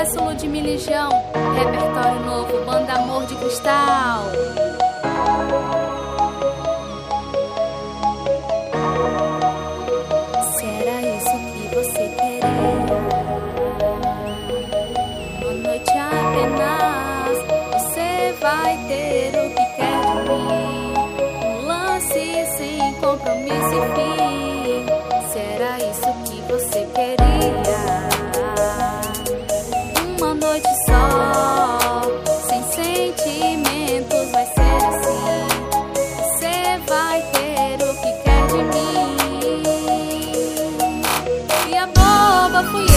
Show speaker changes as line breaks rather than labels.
sucesso, Ludmilla e João. Repertório novo, banda Amor de Cristal. Se era isso que você queria, uma noite apenas, você vai ter o que quer de mim. Um lance sem compromisso e fim. Se era isso que você queria, uma noite só, sem sentimentos, vai ser assim. Você vai ter o que quer de mim. E a boba fui